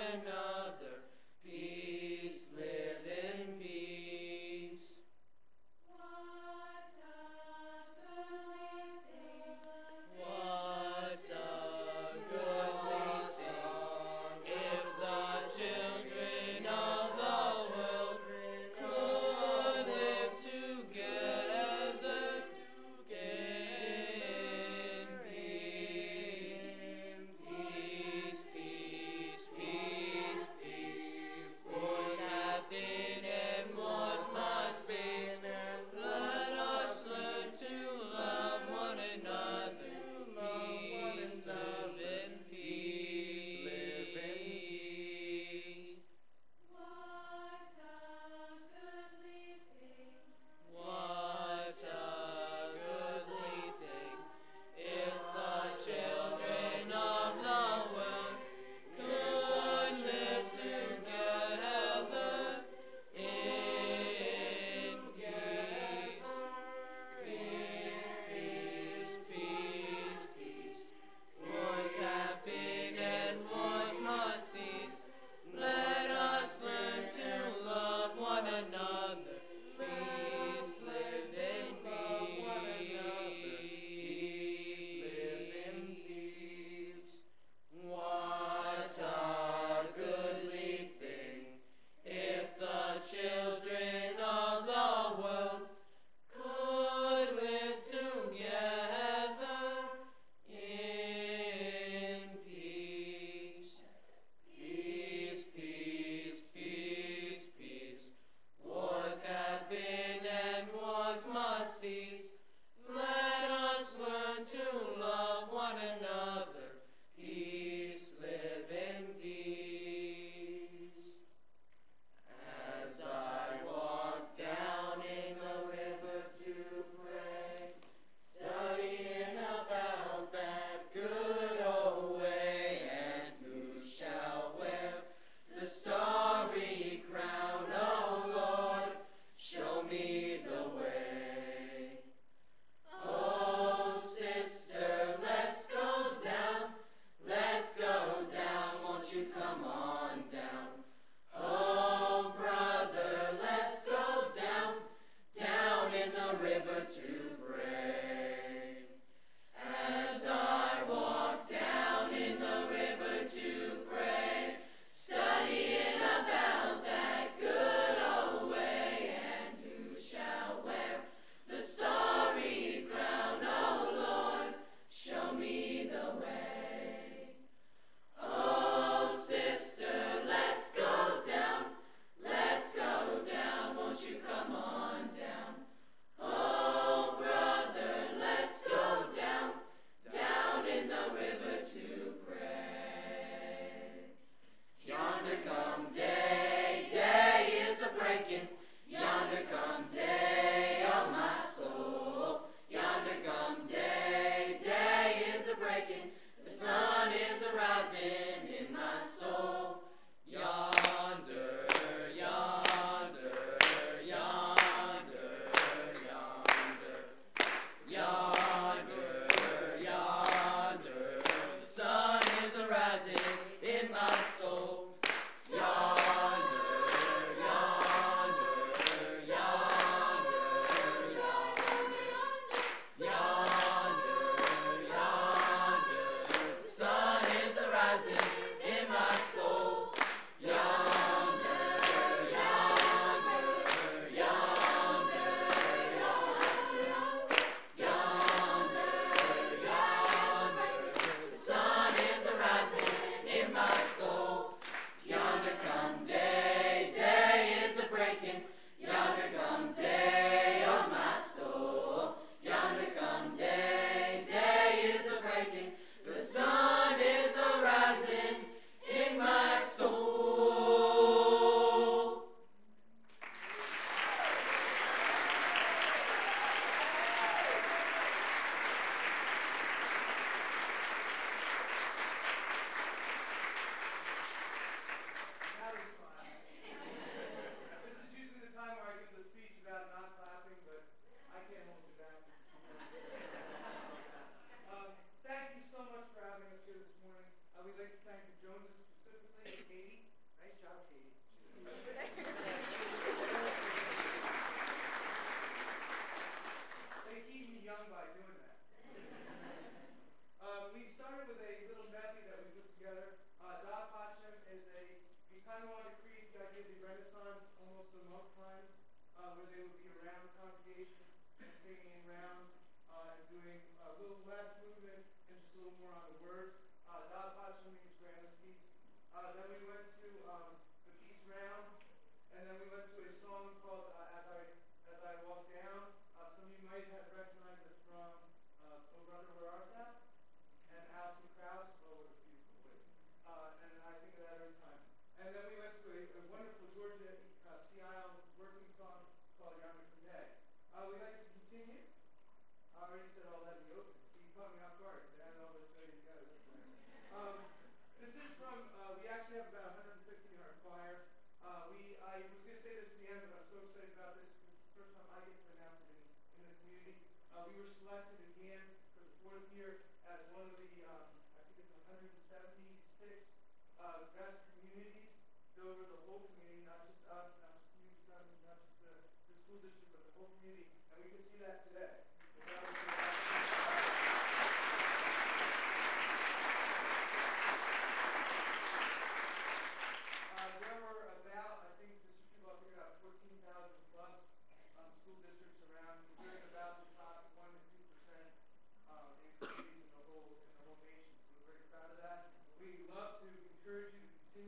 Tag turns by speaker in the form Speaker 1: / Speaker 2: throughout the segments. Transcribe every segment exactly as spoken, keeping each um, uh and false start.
Speaker 1: another. Peace, live in peace.
Speaker 2: What a goodly thing.
Speaker 1: What a goodly thing if the children of the world could live together in peace. Peace, peace, peace,
Speaker 3: uh, where they would be around the congregation and singing in rounds uh, and doing a little less movement and just a little more on the words. Uh, that Pacho means Grandma's piece. Uh, then we went to um, the peace round, and then we went to a song called uh, As I As I Walk Down. Uh, some of you might have recognized it from uh, Oh Brother, Where Art Thou? And Alison Krauss. Oh, what a beautiful voice. Uh, and I think of that every time. And then we went to a, a wonderful Georgia uh, Sea Isle working song called Yarmouth Day. Uh, we'd like to continue. I already said all that in the open. See, you caught me off guard. I had all this ready to go. Um, this is from, uh, we actually have about one hundred fifty in our choir. Uh, we, I was going to say this at the end, but I'm so excited about this because it's the first time I get to announce it in, in the community. Uh, we were selected again for the fourth year as one of the, um, I think it's one hundred seventy-six uh, best communities over the whole community, not just us, not just the youth department, not just the, the school district, but the whole community. And we can see that today. That was Uh, there were about, I think this people have figured out fourteen thousand plus um, school districts around. So we're in about the top one to two percent um, in communities in the whole in the whole nation. So we're very proud of that. We love to encourage you to continue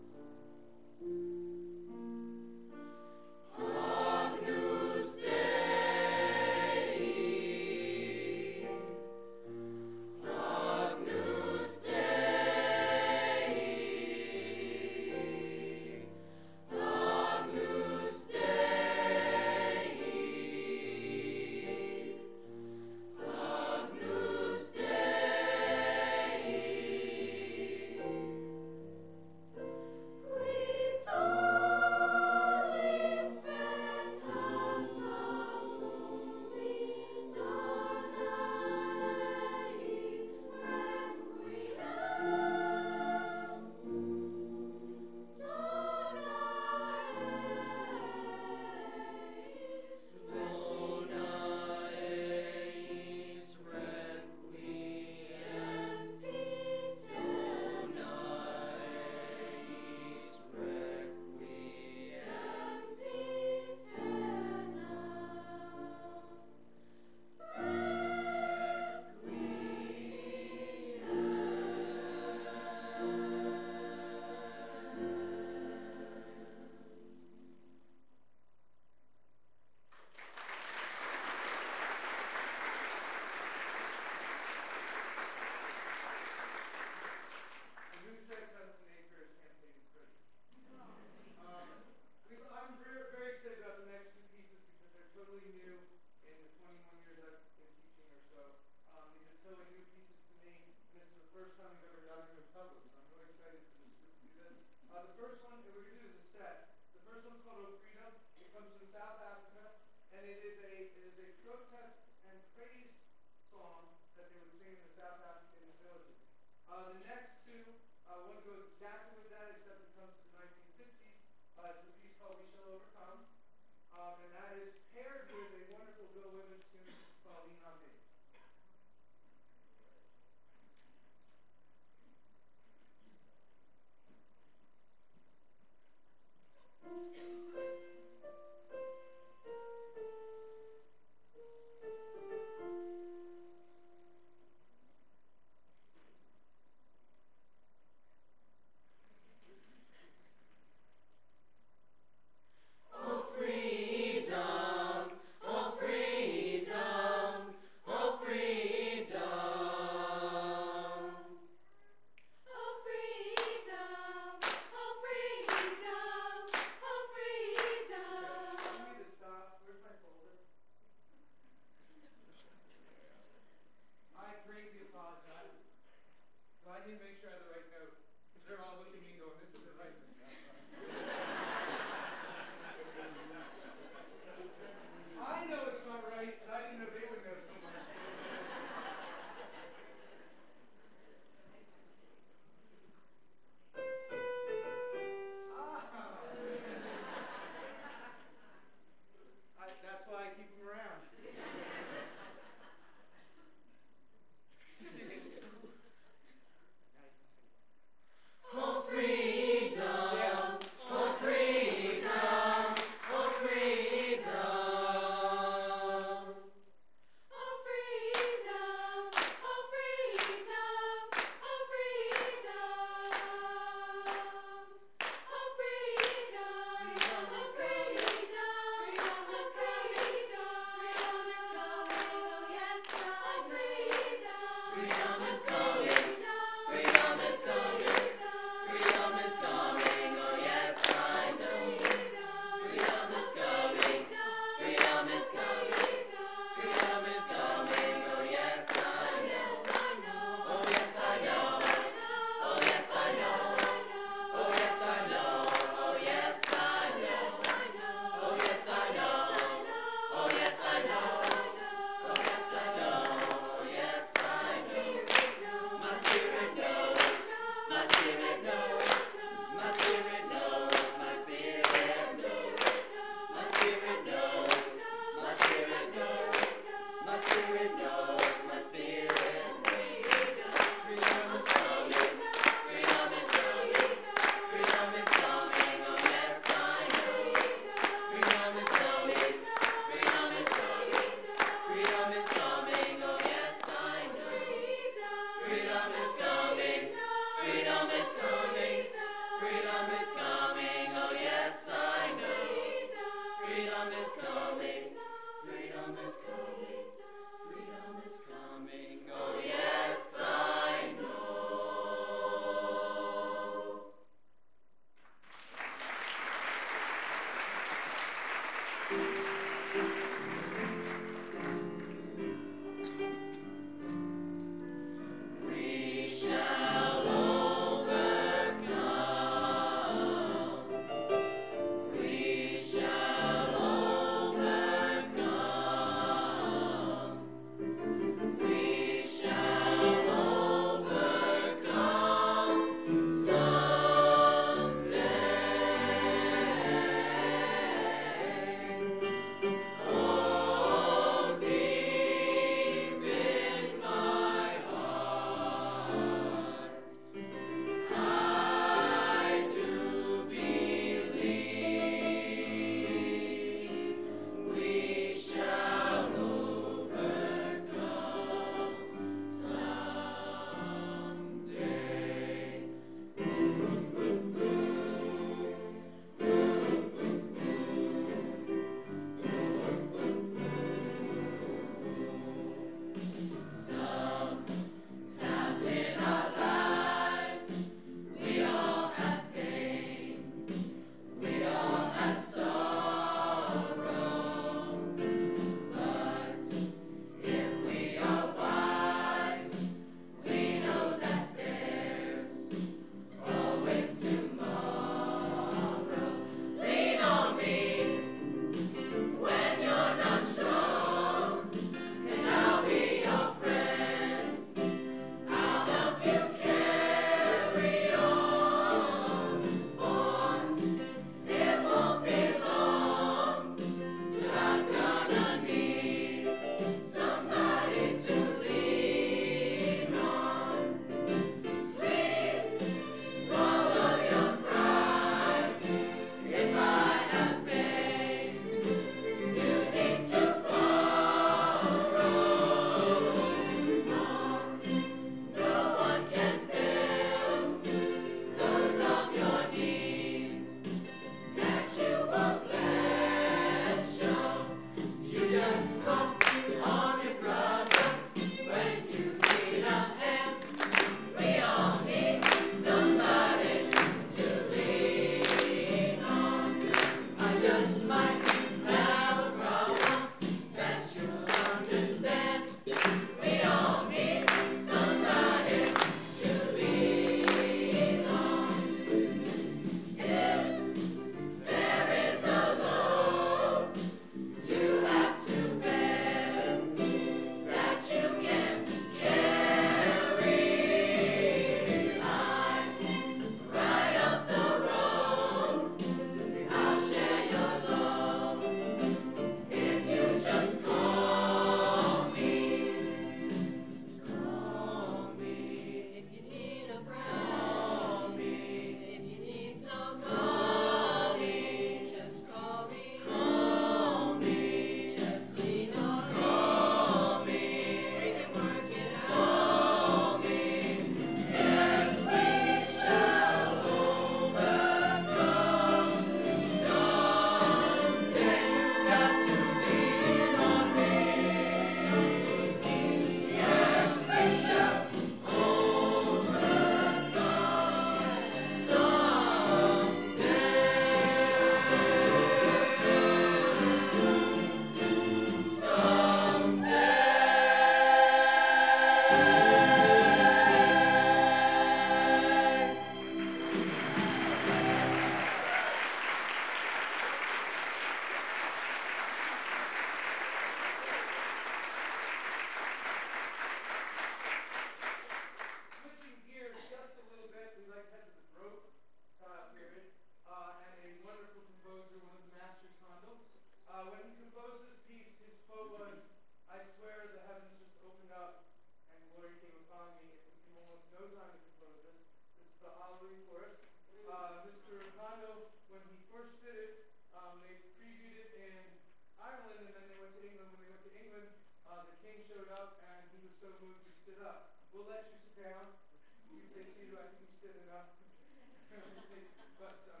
Speaker 3: showed up and he was so moved he stood up. We'll let you sit down. You can say, Steve, I think you stood enough. But um,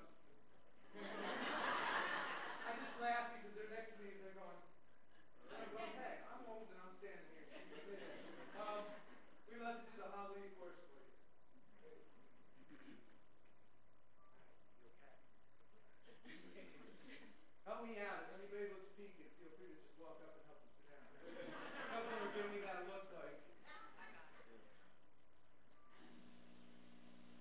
Speaker 3: I just laugh because they're next to me and they're going, I'm going, hey, I'm old and I'm standing here. Um, we love to do the Hallelujah chorus for you. You okay? Help me out. If anybody looks peaked, feel free to just walk up and help them sit down. A couple are giving me that look like.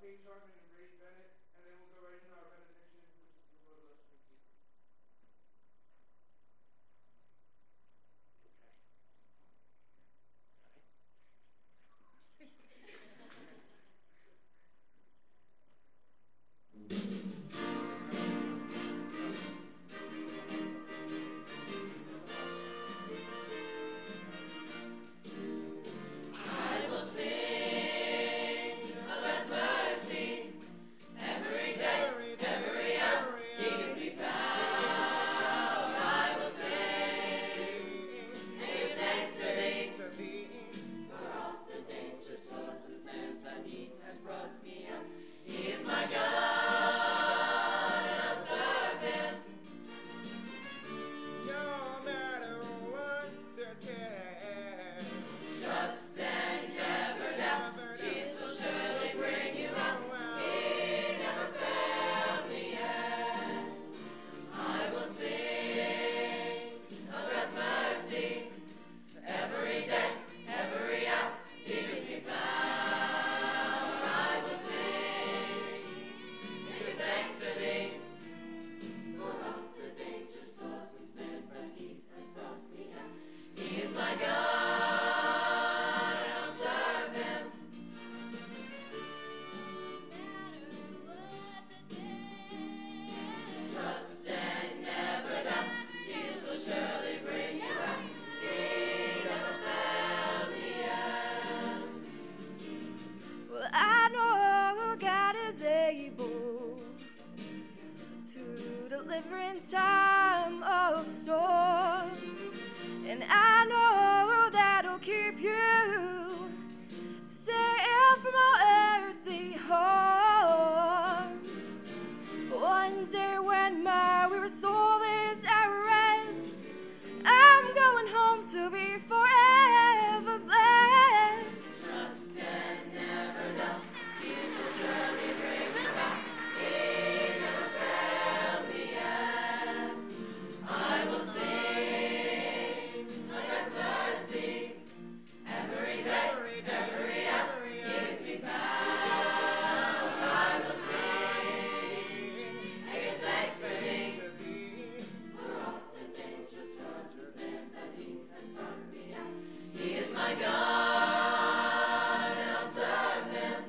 Speaker 3: Kate Sharman and Brady Bennett, and then we'll go right into our benediction, which is the Lord bless you and keep you.
Speaker 1: I will sing of God's mercy every day, every hour. He gives me power. I will sing and give thanks to Thee for all the dangers, toils, and snares that He has brought me out. He is my God, and I'll serve Him.
Speaker 4: No matter what the test,
Speaker 1: Trust and never doubt. Jesus will surely bring you out. He never failed me yet. I will sing of God's mercy every day, every hour. He gives me power. I will sing and give thanks to Thee for all the dangers, toils, and snares that He has brought me out. He is my God, and I'll serve Him. Trust and never doubt. Jesus will surely bring you out. He never failed me yet.
Speaker 2: Well, I know God is able to deliver in time of storm, and I know that He'll keep you safe from all earthly harm. One day when my weary soul is at rest, I'm going home to be forever blessed.
Speaker 1: Trust and never doubt. Jesus will surely bring you out. He never failed me yet. I will sing of God's mercy every day, every hour. He gives me power. I will sing and give thanks to Thee for all the dangers, toils, and snares that He has brought me out. He is my God, and I'll serve Him.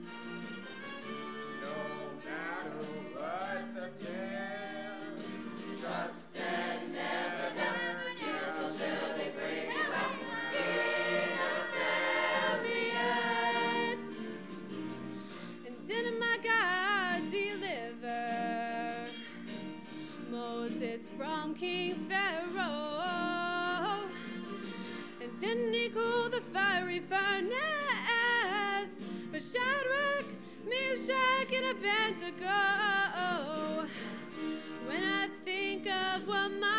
Speaker 4: no matter what the test,
Speaker 1: Trust and never doubt. Jesus will surely bring you out. He never failed me yet.
Speaker 5: And didn't my God deliver Moses from King Pharaoh? And didn't He cool the fiery furnace for Shadrach, Meshach, and Abednego? When I think of what my